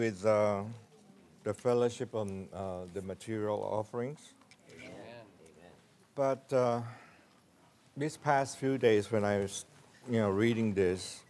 with the fellowship on the material offerings. But these past few days, when I was, reading this,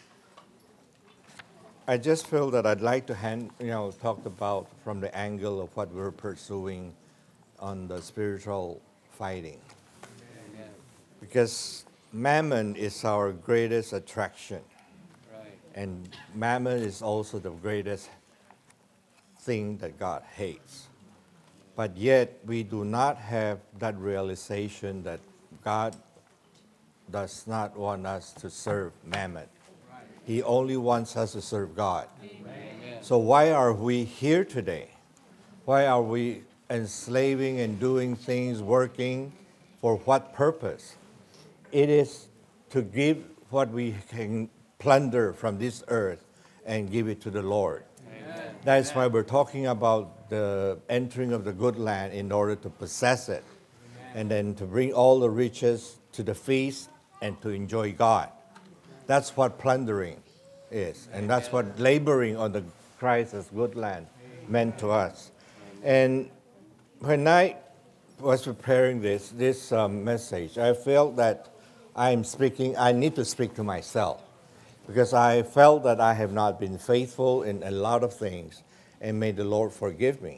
I just feel that I'd like to talk about from the angle of what we're pursuing on the spiritual fighting, because mammon is our greatest attraction, and mammon is also the greatest thing that God hates. But yet we do not have that realization that God does not want us to serve mammon. He only wants us to serve God. So why are we here today? Why are we enslaving and doing things, working for what purpose? It is to give what we can plunder from this earth and give it to the Lord. That's why we're talking about the entering of the good land in order to possess it, and then to bring all the riches to the feast and to enjoy God. That's what plundering is, and that's what laboring on the Christ's good land meant to us. And when I was preparing this message, I felt that I need to speak to myself, because I felt that I have not been faithful in a lot of things, and may the Lord forgive me.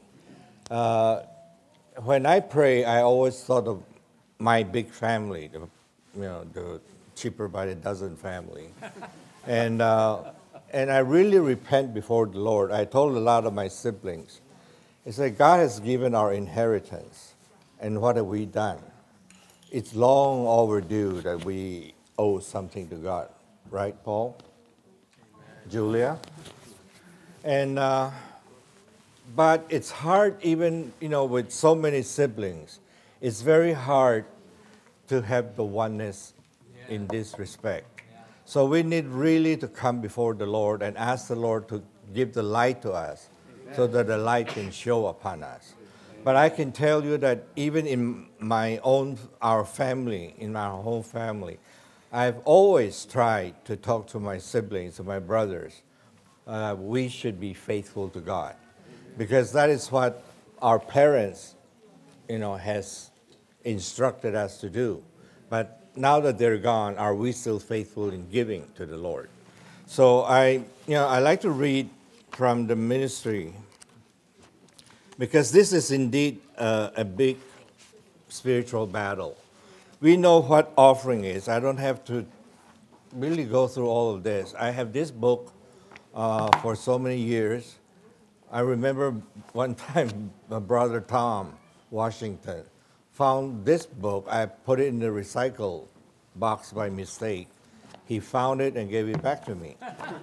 When I pray, I always thought of my big family, the cheaper by the dozen family. and I really repent before the Lord. I told a lot of my siblings, I said, God has given our inheritance, and what have we done? It's long overdue that we owe something to God. Right, Paul? Amen. Julia? And, but it's hard even, with so many siblings, it's very hard to have the oneness in this respect. So we need really to come before the Lord and ask the Lord to give the light to us, so that the light can show upon us. But I can tell you that even in our family, in our whole family, I've always tried to talk to my siblings and my brothers. We should be faithful to God, because that is what our parents, has instructed us to do. But now that they're gone, are we still faithful in giving to the Lord? So I like to read from the ministry, because this is indeed a big spiritual battle. We know what offering is. I don't have to really go through all of this. I have this book for so many years. I remember one time my brother Tom Washington found this book. I put it in the recycle box by mistake. He found it and gave it back to me.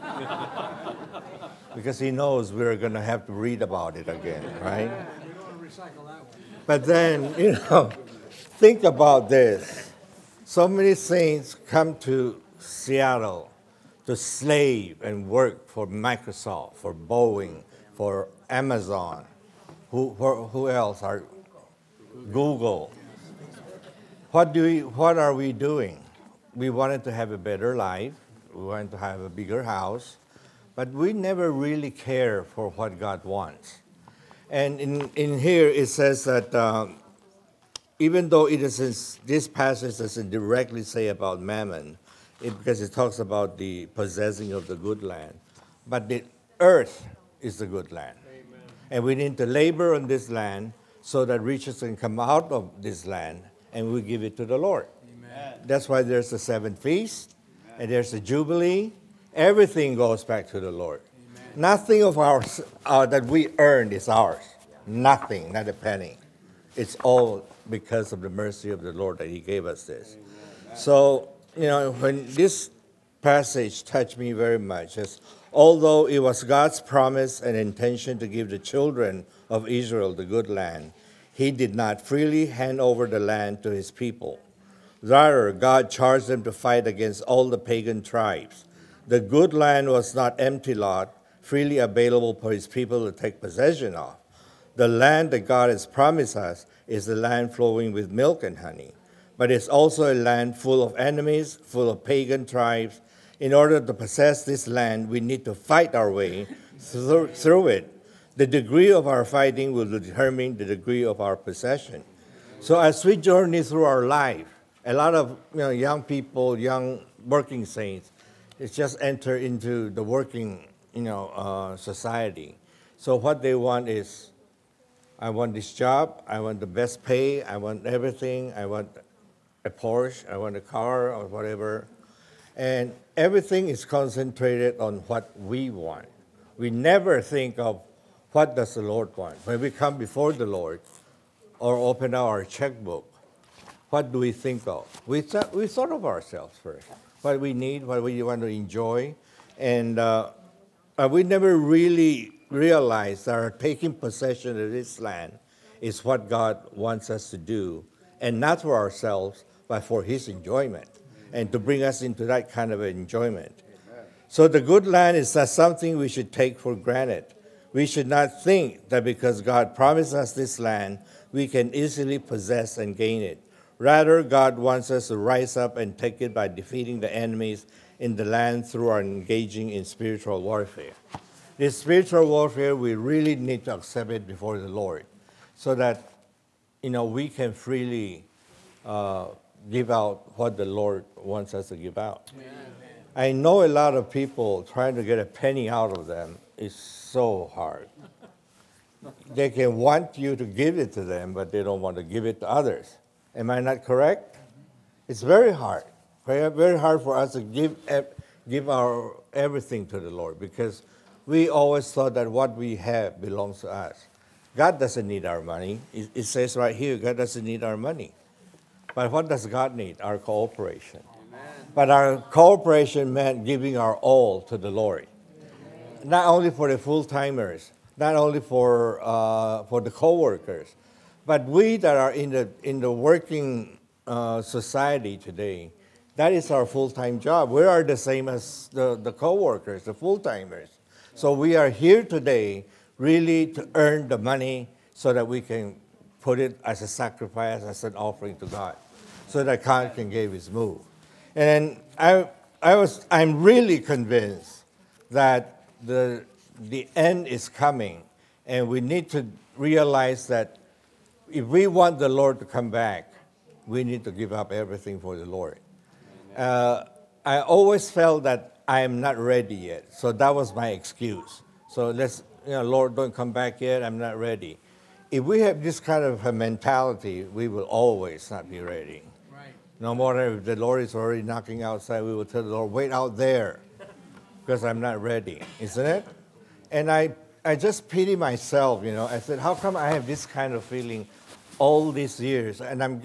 Because he knows we're going to have to read about it again, right? We don't want to recycle that one. But then, think about this. So many saints come to Seattle to slave and work for Microsoft, for Boeing, for Amazon. Who else? Google. What are we doing? We wanted to have a better life. We wanted to have a bigger house. But we never really care for what God wants. And in here it says that even though this passage doesn't directly say about mammon, because it talks about the possessing of the good land, but the earth is the good land. Amen. And we need to labor on this land so that riches can come out of this land, and we give it to the Lord. Amen. That's why there's the 7th feast, and there's the Jubilee. Everything goes back to the Lord. Amen. Nothing of ours that we earned is ours. Nothing, not a penny. It's all because of the mercy of the Lord that He gave us this. Amen. So, when this passage touched me very much, as although it was God's promise and intention to give the children of Israel the good land, He did not freely hand over the land to His people. Rather, God charged them to fight against all the pagan tribes. The good land was not empty lot, freely available for His people to take possession of. The land that God has promised us is the land flowing with milk and honey. But it's also a land full of enemies, full of pagan tribes. In order to possess this land, we need to fight our way through it. The degree of our fighting will determine the degree of our possession. So as we journey through our life, a lot of young people, young working saints, it's just enter into the working society. So what they want is, I want this job, I want the best pay, I want everything, I want a Porsche, I want a car or whatever. And everything is concentrated on what we want. We never think of what does the Lord want. When we come before the Lord or open our checkbook, what do we think of? We thought of ourselves first, what we need, what we want to enjoy. And we never really realized that our taking possession of this land is what God wants us to do, and not for ourselves, but for His enjoyment, and to bring us into that kind of enjoyment. Amen. So the good land is not something we should take for granted. We should not think that because God promised us this land, we can easily possess and gain it. Rather, God wants us to rise up and take it by defeating the enemies in the land through our engaging in spiritual warfare. This spiritual warfare, we really need to accept it before the Lord so that we can freely give out what the Lord wants us to give out. Amen. I know a lot of people trying to get a penny out of them is so hard. They can want you to give it to them, but they don't want to give it to others. Am I not correct? It's very hard. Very hard for us to give our everything to the Lord, because we always thought that what we have belongs to us. God doesn't need our money. It says right here, God doesn't need our money. But what does God need? Our cooperation. Amen. But our cooperation meant giving our all to the Lord. Amen. Not only for the full-timers, not only for the co-workers, but we that are in the working society today, that is our full-time job. We are the same as the co-workers, the full-timers. So we are here today really to earn the money so that we can put it as a sacrifice, as an offering to God, so that God can give His move. And I'm really convinced that the end is coming, and we need to realize that if we want the Lord to come back, we need to give up everything for the Lord. I always felt that I am not ready yet, so that was my excuse. So Lord, don't come back yet, I'm not ready. If we have this kind of a mentality, we will always not be ready. Right. No matter if the Lord is already knocking outside, we will tell the Lord, wait out there, because I'm not ready, isn't it? And I just pity myself, I said, how come I have this kind of feeling all these years? And I'm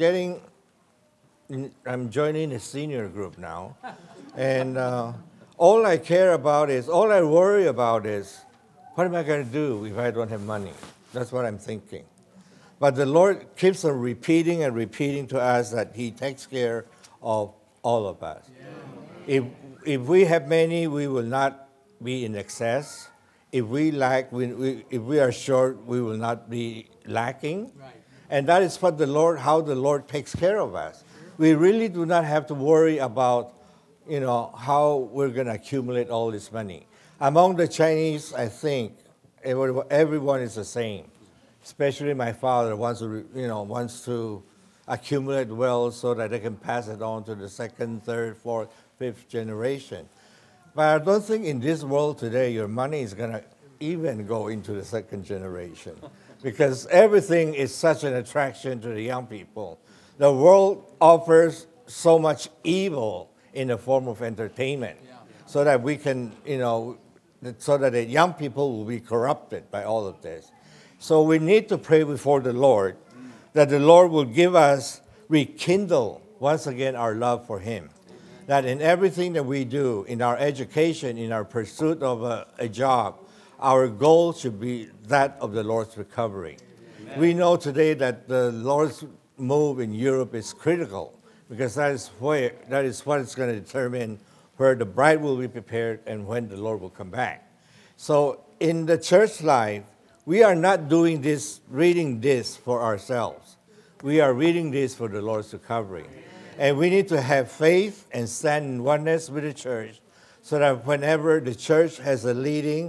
joining a senior group now. And all I worry about is, what am I going to do if I don't have money? That's what I'm thinking. But the Lord keeps on repeating and repeating to us that He takes care of all of us. Yeah. If we have many, we will not be in excess. If we lack, if we are short, we will not be lacking. Right. And that is how the Lord takes care of us. We really do not have to worry about, how we're going to accumulate all this money. Among the Chinese, I think everyone is the same. Especially my father wants to accumulate wealth so that they can pass it on to the second, third, fourth, fifth generation. But I don't think in this world today your money is going to even go into the second generation, because everything is such an attraction to the young people. The world offers so much evil in the form of entertainment, so that we can, so that the young people will be corrupted by all of this. So we need to pray before the Lord that the Lord will rekindle once again our love for Him. That in everything that we do, in our education, in our pursuit of a job, our goal should be that of the Lord's recovery. Amen. We know today that the Lord's move in Europe is critical, because that is what is going to determine where the bride will be prepared and when the Lord will come back. So in the church life, we are not reading this for ourselves. We are reading this for the Lord's recovery. And we need to have faith and stand in oneness with the church, so that whenever the church has a leading,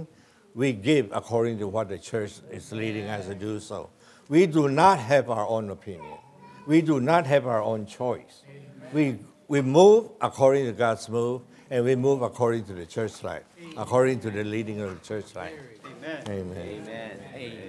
we give according to what the church is leading us to do so. We do not have our own opinion. We do not have our own choice. We move according to God's move, and we move according to the church life, according to the leading of the church life. Amen. Amen. Amen.